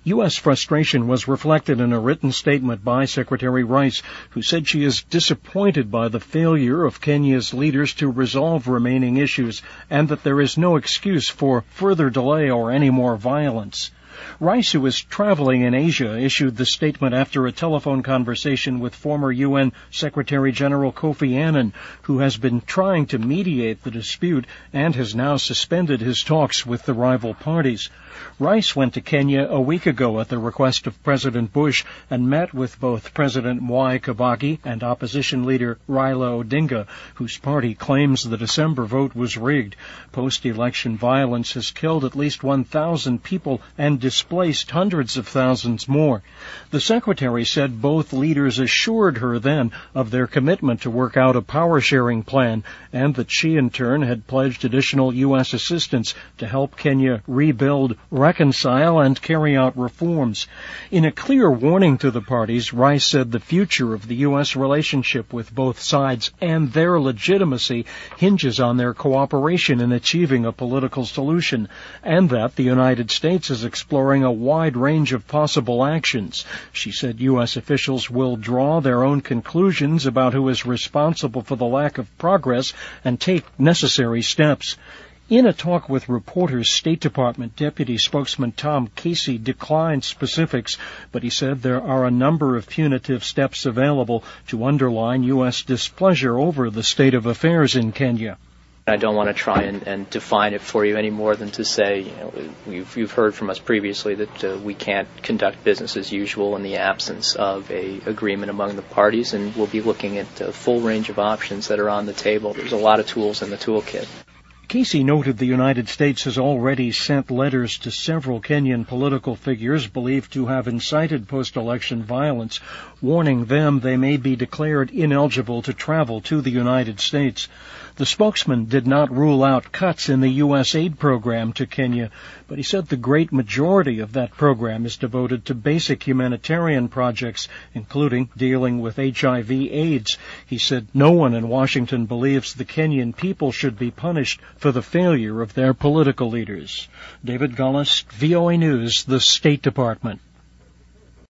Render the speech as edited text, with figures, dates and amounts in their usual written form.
U.S. frustration was reflected in a written statement by Secretary Rice, who said she is disappointed by the failure of Kenya's leaders to resolve remaining issues and that there is no excuse for further delay or any more violence. Rice, who is traveling in Asia, issued the statement after a telephone conversation with former UN Secretary General Kofi Annan, who has been trying to mediate the dispute and has now suspended his talks with the rival parties. Rice went to Kenya a week ago at the request of President Bush and met with both President Mwai Kibaki and opposition leader Raila Odinga, whose party claims the December vote was rigged. Post-election violence has killed at least 1,000 people and displaced hundreds of thousands more. The secretary said both leaders assured her then of their commitment to work out a power-sharing plan and that she in turn had pledged additional U.S. assistance to help Kenya rebuild, reconcile, and carry out reforms. In a clear warning to the parties, Rice said the future of the U.S. relationship with both sides and their legitimacy hinges on their cooperation in achieving a political solution, and that the United States is exploring a wide range of possible actions. She said U.S. officials will draw their own conclusions about who is responsible for the lack of progress and take necessary steps. In a talk with reporters, State Department Deputy Spokesman Tom Casey declined specifics, but he said there are a number of punitive steps available to underline U.S. displeasure over the state of affairs in Kenya. I don't want to try and define it for you any more than to say, you've heard from us previously that we can't conduct business as usual in the absence of a agreement among the parties, and we'll be looking at a full range of options that are on the table. There's a lot of tools in the toolkit. Casey noted the United States has already sent letters to several Kenyan political figures believed to have incited post-election violence, warning them they may be declared ineligible to travel to the United States. The spokesman did not rule out cuts in the U.S. aid program to Kenya, but he said the great majority of that program is devoted to basic humanitarian projects, including dealing with HIV/AIDS. He said no one in Washington believes the Kenyan people should be punished for the failure of their political leaders. David Gullis, VOA News, the State Department.